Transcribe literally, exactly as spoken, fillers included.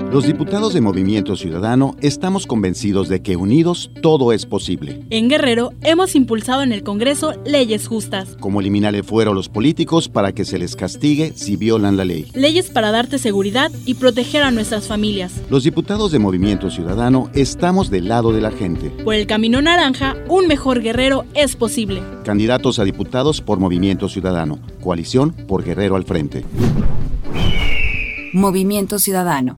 Los diputados de Movimiento Ciudadano estamos convencidos de que unidos todo es posible. En Guerrero hemos impulsado en el Congreso leyes justas, como eliminar el fuero a los políticos para que se les castigue si violan la ley. Leyes para darte seguridad y proteger a nuestras familias. Los diputados de Movimiento Ciudadano estamos del lado de la gente. Por el camino naranja, un mejor Guerrero es posible. Candidatos a diputados por Movimiento Ciudadano. Coalición por Guerrero al frente. Movimiento Ciudadano.